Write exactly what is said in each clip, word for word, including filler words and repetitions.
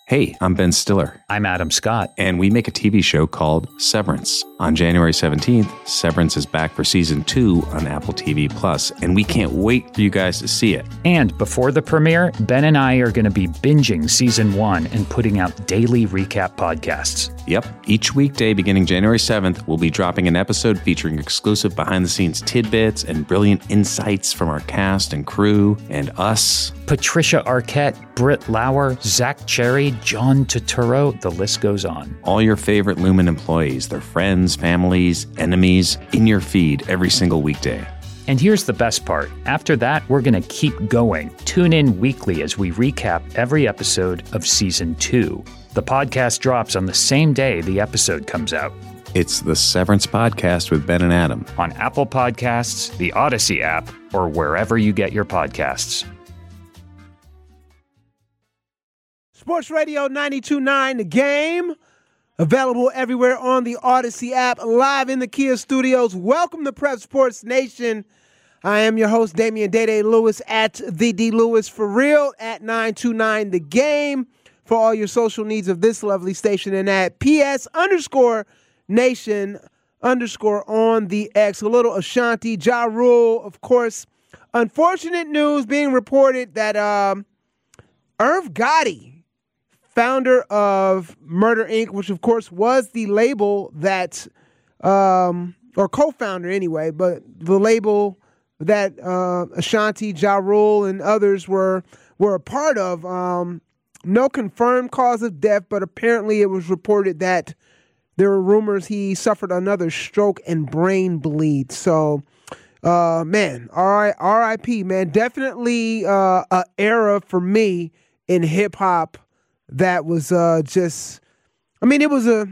Hey, I'm Ben Stiller. I'm Adam Scott. And we make a T V show called Severance. On January seventeenth, Severance is back for season two on Apple T V Plus, and we can't wait for you guys to see it. And before the premiere, Ben and I are going to be binging season one and putting out daily recap podcasts. Yep. Each weekday beginning January seventh, we'll be dropping an episode featuring exclusive behind-the-scenes tidbits and brilliant insights from our cast and crew and us. Patricia Arquette, Britt Lauer, Zach Cherry, John Turturro, the list goes on. All your favorite Lumen employees, their friends, families, enemies, in your feed every single weekday. And here's the best part. After that, we're going to keep going. Tune in weekly as we recap every episode of season two. The podcast drops on the same day the episode comes out. It's the Severance Podcast with Ben and Adam. On Apple Podcasts, the Odyssey app, or wherever you get your podcasts. Sports Radio ninety-two point nine, The Game. Available everywhere on the Odyssey app, live in the Kia studios. Welcome to Prep Sports Nation. I am your host, Damian Day-Day Lewis, at the D Lewis for real, at nine two nine The Game, for all your social needs of this lovely station, and at P S underscore Nation underscore on the X. A little Ashanti, Ja Rule, of course. Unfortunate news being reported that um, Irv Gotti, founder of Murder Incorporated, which of course was the label that, um, or co-founder anyway, but the label that uh, Ashanti, Ja Rule, and others were were a part of. Um, no confirmed cause of death, but apparently it was reported that there were rumors he suffered another stroke and brain bleed. So, uh, man, R I P, man, definitely uh, an era for me in hip hop. That was uh, just, I mean, it was a,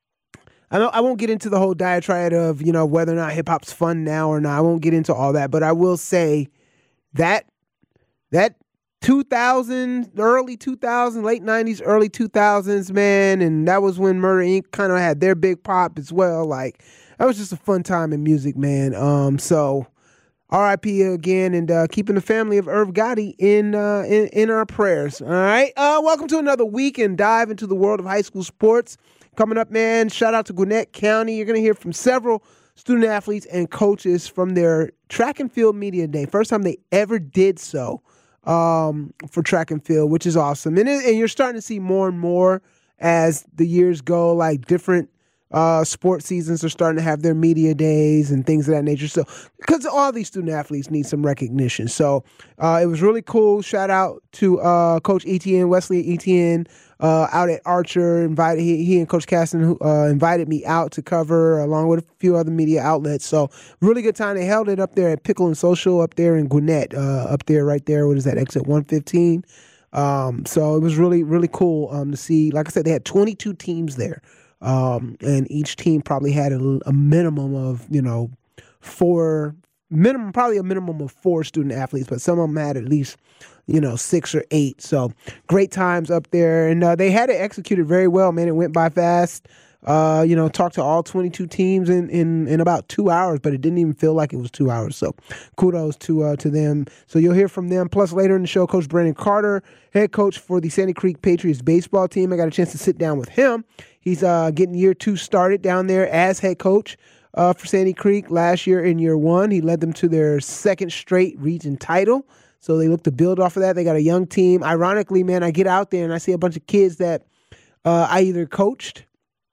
I, don't, I won't get into the whole diatribe of, you know, whether or not hip hop's fun now or not. I won't get into all that, but I will say that, that two thousand, early two thousand, late nineties, early two thousands, man, and that was when Murder Incorporated kind of had their big pop as well. Like, that was just a fun time in music, man. Um, so, R I P again, and uh, keeping the family of Irv Gotti in, uh, in in our prayers. All right. Uh, welcome to another week and dive into the world of high school sports. Coming up, man, shout out to Gwinnett County. You're going to hear from several student athletes and coaches from their track and field media day. First time they ever did so um, for track and field, which is awesome. And, it, and you're starting to see more and more as the years go, like different Uh, sports seasons are starting to have their media days and things of that nature. So, because all these student athletes need some recognition. So, uh, it was really cool. Shout out to uh, Coach Etienne, Wesley Etienne, uh, out at Archer. Invited he, he and Coach Caston uh, invited me out to cover along with a few other media outlets. So, really good time. They held it up there at Pickle and Social up there in Gwinnett, uh, up there right there. What is that? Exit one fifteen. Um, so it was really really cool um, to see. Like I said, they had twenty-two teams there. Um, and each team probably had a, a minimum of, you know, four, minimum, probably a minimum of four student athletes, but some of them had at least, you know, six or eight. So great times up there. And uh, they had it executed very well, man. It went by fast. Uh, you know, talked to all twenty-two teams in, in, in about two hours, but it didn't even feel like it was two hours. So kudos to uh, to them. So you'll hear from them. Plus later in the show, Coach Brandon Carter, head coach for the Sandy Creek Patriots baseball team. I got a chance to sit down with him. He's uh, getting year two started down there as head coach uh, for Sandy Creek. Last year in year one, he led them to their second straight region title. So they look to build off of that. They got a young team. Ironically, man, I get out there and I see a bunch of kids that uh, I either coached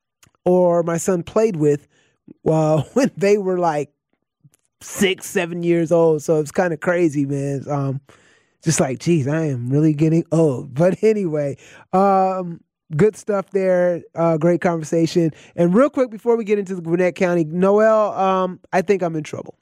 or my son played with uh, when they were like six, seven years old. So it's kind of crazy, man. Um, just like, geez, I am really getting old. But anyway, um, good stuff there. Uh, great conversation. And real quick, before we get into the Gwinnett County, Noel, um, I think I'm in trouble.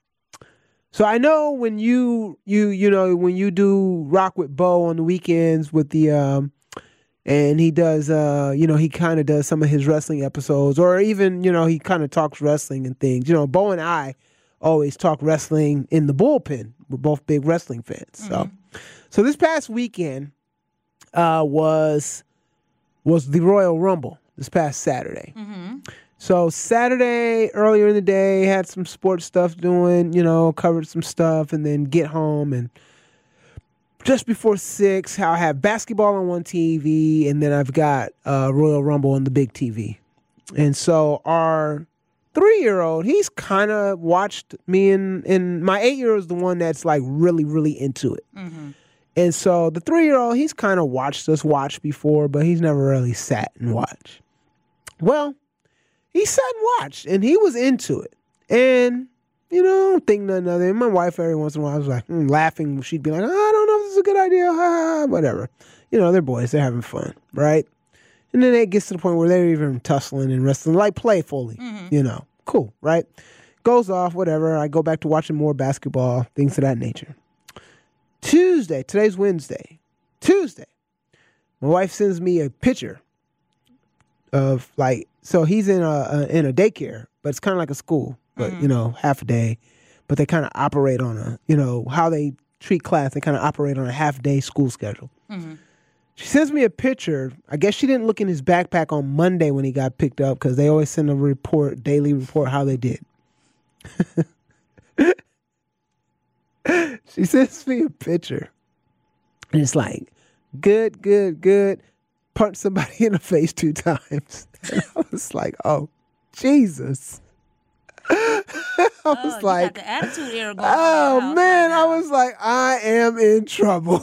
So I know when you, you, you know, when you do Rock with Bo on the weekends with the, um, and he does, uh, you know, he kind of does some of his wrestling episodes, or even, you know, he kind of talks wrestling and things. You know, Bo and I always talk wrestling in the bullpen. We're both big wrestling fans. Mm-hmm. So, so this past weekend uh, was was the Royal Rumble. This past Saturday. Mm-hmm. So Saturday earlier in the day, had some sports stuff doing. You know, covered some stuff, and then get home and just before six, how I have basketball on one T V, and then I've got uh, Royal Rumble on the big T V. And so our three-year-old, he's kind of watched me, and, and my eight-year-old is the one that's like really, really into it. Mm-hmm. And so the three-year-old, he's kind of watched us watch before, but he's never really sat and watched. Well, he sat and watched, and he was into it. And, you know, I don't think nothing of it. My wife, every once in a while, was like mm, laughing. She'd be like, oh, I don't know if this is a good idea, ha, ha, whatever. You know, they're boys. They're having fun, right? And then it gets to the point where they're even tussling and wrestling, like playfully, mm-hmm. you know. Cool, right? Goes off, whatever. I go back to watching more basketball, things of that nature. Tuesday, today's Wednesday. Tuesday, my wife sends me a picture of like, so he's in a, a in a daycare, but it's kind of like a school, but mm-hmm. you know, half a day. But they kind of operate on a, you know, how they treat class. They kind of operate on a half day school schedule. Mm-hmm. She sends me a picture. I guess she didn't look in his backpack on Monday when he got picked up because they always send a report, daily report, how they did. She sends me a picture. And it's like, good, good, good. Punch somebody in the face two times. And I was like, oh, Jesus. I was oh, like, you got the attitude era going oh on man, right I was like, I am in trouble.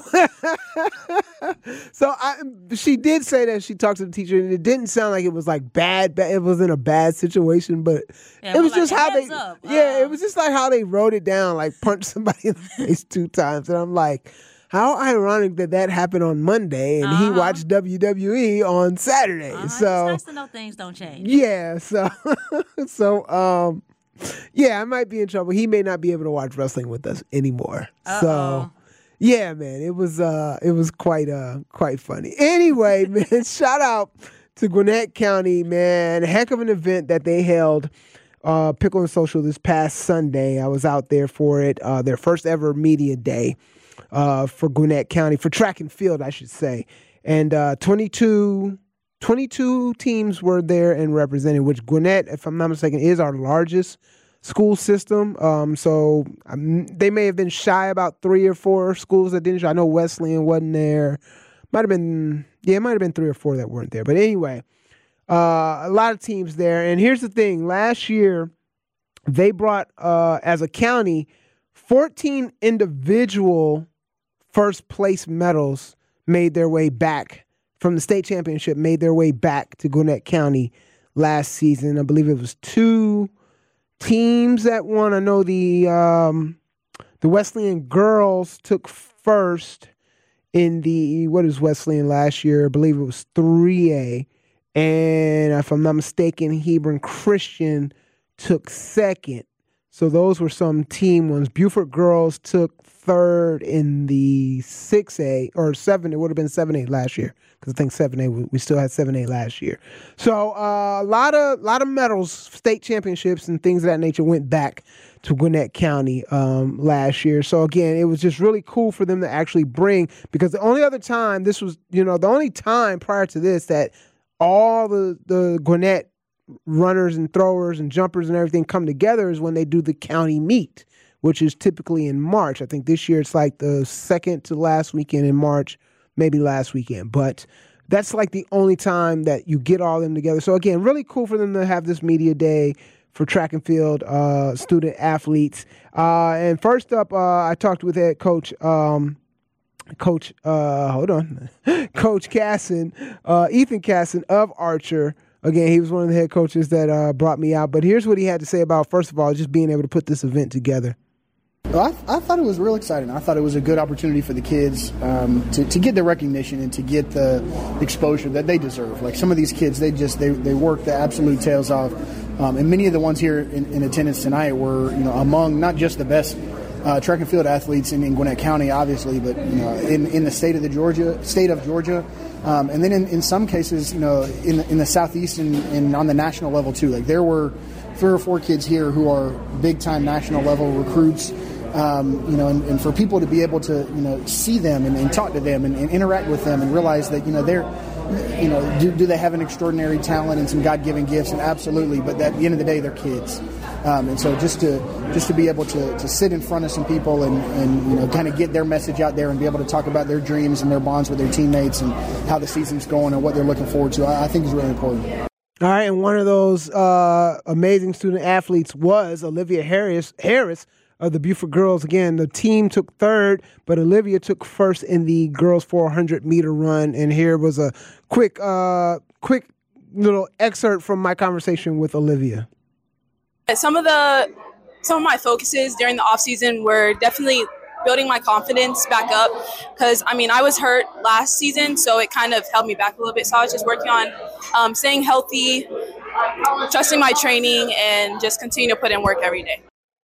So I, she did say that she talked to the teacher, and it didn't sound like it was like bad. It wasn't a bad situation, but yeah, it was like just how they, up. yeah, um, it was just like how they wrote it down, like punch somebody in the face two times, and I'm like, how ironic that that happened on Monday, and uh-huh. he watched W W E on Saturday. Uh-huh. So it's nice to know things don't change. Yeah, so so um. Yeah, I might be in trouble. He may not be able to watch wrestling with us anymore. Uh-oh. So, yeah, man, it was uh, it was quite uh, quite funny. Anyway, man, shout out to Gwinnett County, man. Heck of an event that they held, uh, Pickle and Social, this past Sunday. I was out there for it. Uh, their first ever media day uh, for Gwinnett County, for track and field, I should say. And uh, twenty-two... twenty-two teams were there and represented, which Gwinnett, if I'm not mistaken, is our largest school system. Um, so um, they may have been shy about three or four schools that didn't show. I know Wesleyan wasn't there. Might have been, yeah, it might have been three or four that weren't there. But anyway, uh, a lot of teams there. And here's the thing. Last year, they brought, uh, as a county, fourteen individual first place medals made their way back from the state championship, made their way back to Gwinnett County last season. I believe it was two teams that won. I know the um, the Wesleyan girls took first in the, what is Wesleyan last year? I believe it was three A. And if I'm not mistaken, Hebron Christian took second. So those were some team ones. Beaufort girls took third in the six A, or seven, it would have been seven A last year, because I think seven A, we still had seven A last year. So uh, a lot of lot of medals, state championships and things of that nature went back to Gwinnett County um, last year. So again, it was just really cool for them to actually bring, because the only other time, this was, you know, the only time prior to this that all the, the Gwinnett runners and throwers and jumpers and everything come together is when they do the county meet, which is typically in March. I think this year it's like the second to last weekend in March, maybe last weekend. But that's like the only time that you get all of them together. So again, really cool for them to have this media day for track and field uh, student athletes. Uh, and first up, uh, I talked with head coach, um, Coach, uh, hold on, Coach Casson, uh, Ethan Casson of Archer. Again, he was one of the head coaches that uh, brought me out. But here's what he had to say about, first of all, just being able to put this event together. Well, I, I thought it was real exciting. I thought it was a good opportunity for the kids um, to, to get the recognition and to get the exposure that they deserve. Like some of these kids, they just they, they work the absolute tails off. Um, and many of the ones here in, in attendance tonight were, you know, among not just the best uh, track and field athletes in, in Gwinnett County, obviously, but you know, in, in the state of the Georgia, state of Georgia, um, and then in, in some cases, you know, in the, in the Southeast and, and on the national level too. Like there were three or four kids here who are big time national level recruits. Um, you know, and, and for people to be able to, you know, see them and, and talk to them and, and interact with them and realize that, you know, they're, you know, do, do they have an extraordinary talent and some God-given gifts? And absolutely, but at the end of the day, they're kids. Um, and so just to just to be able to, to sit in front of some people and, and you know kind of get their message out there and be able to talk about their dreams and their bonds with their teammates and how the season's going and what they're looking forward to, I, I think is really important. All right, and one of those uh, amazing student athletes was Olivia Harris, Harris of the Buford girls. Again, the team took third, but Olivia took first in the girls four hundred meter run. And here was a quick, uh, quick little excerpt from my conversation with Olivia. Some of the some of my focuses during the off season were definitely building my confidence back up because, I mean, I was hurt last season, so it kind of held me back a little bit. So I was just working on um, staying healthy, trusting my training, and just continue to put in work every day.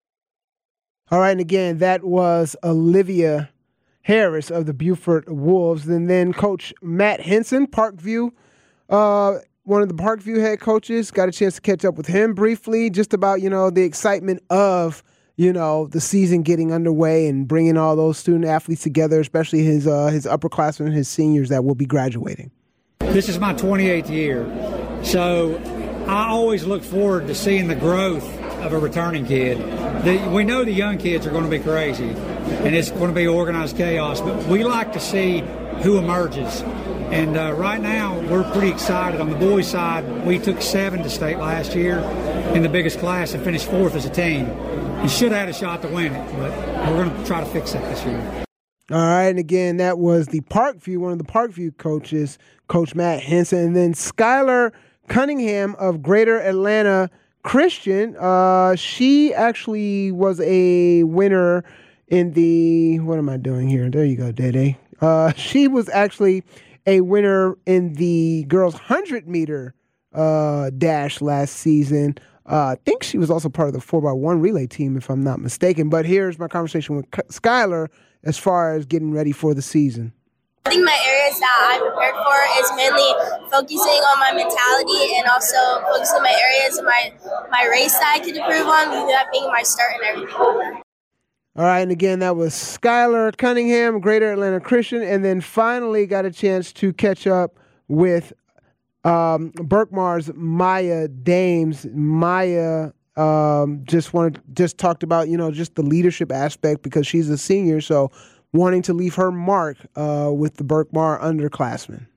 All right, and again, that was Olivia Harris of the Buford Wolves. And then Coach Matt Henson, Parkview, uh, one of the Parkview head coaches, got a chance to catch up with him briefly just about, you know, the excitement of, you know, the season getting underway and bringing all those student athletes together, especially his uh, his upperclassmen, his seniors that will be graduating. This is my twenty-eighth year, so I always look forward to seeing the growth of a returning kid. The, we know the young kids are going to be crazy, and it's going to be organized chaos, but we like to see who emerges. And uh, right now, we're pretty excited. On the boys' side, we took seven to state last year in the biggest class and finished fourth as a team. And should have had a shot to win it, but we're going to try to fix that this year. All right, and again, that was the Parkview, one of the Parkview coaches, Coach Matt Henson. And then Skylar Cunningham of Greater Atlanta Christian. Uh, she actually was a winner in the, what am I doing here? There you go, Dede. Uh, she was actually a winner in the girls' one hundred meter uh, dash last season. Uh, I think she was also part of the four by one relay team, if I'm not mistaken. But here's my conversation with Skylar as far as getting ready for the season. I think my areas that I'm prepared for is mainly focusing on my mentality and also focusing on my areas and my, my race that I could improve on, that being my start and everything. All right, and again, that was Skylar Cunningham, Greater Atlanta Christian, and then finally got a chance to catch up with um, Berkmar's Maya Dames. Maya um, just wanted, just talked about, you know, just the leadership aspect because she's a senior, so wanting to leave her mark uh, with the Berkmar underclassmen.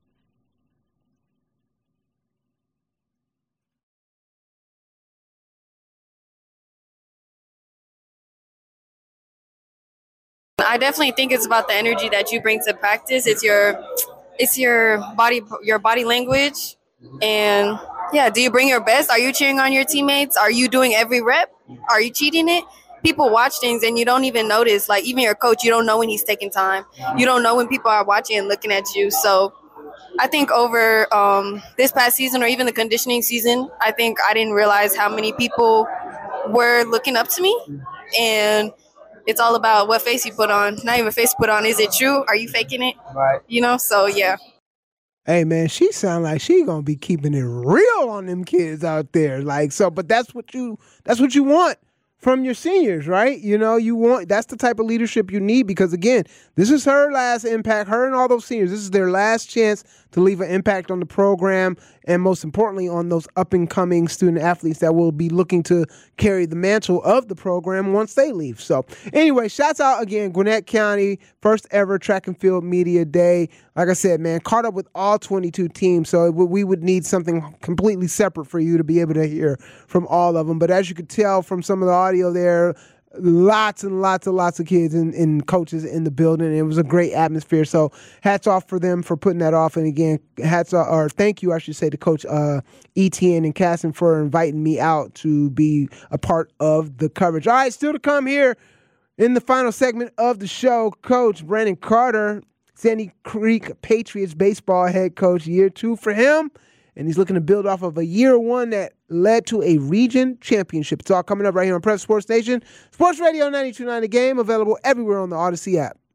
I definitely think it's about the energy that you bring to practice. It's your, it's your body, your body language, and yeah. Do you bring your best? Are you cheering on your teammates? Are you doing every rep? Are you cheating it? People watch things and you don't even notice. Like even your coach, you don't know when he's taking time. You don't know when people are watching and looking at you. So I think over um, this past season or even the conditioning season, I think I didn't realize how many people were looking up to me, and it's all about what face you put on. Not even face put on. Is it true? Are you faking it? Right. You know, so yeah. Hey, man, she sound like she going to be keeping it real on them kids out there. Like, so, but that's what you, that's what you want from your seniors, right? You know, you want, that's the type of leadership you need because, again, this is her last impact, her and all those seniors. This is their last chance to leave an impact on the program and, most importantly, on those up-and-coming student athletes that will be looking to carry the mantle of the program once they leave. So, anyway, shouts out again, Gwinnett County, first ever track and field media day. Like I said, man, caught up with all twenty-two teams, so we would need something completely separate for you to be able to hear from all of them. But as you could tell from some of the audio there, lots and lots and lots of kids and, and coaches in the building. It was a great atmosphere. So hats off for them for putting that off. And again, hats off, or thank you, I should say, to Coach uh, Etienne and Casson for inviting me out to be a part of the coverage. All right, still to come here in the final segment of the show, Coach Brandon Carter, Sandy Creek Patriots baseball head coach, year two for him. And he's looking to build off of a year one that led to a region championship. It's all coming up right here on Prep Sports Nation. Sports Radio ninety-two point nine The Game, available everywhere on the Odyssey app.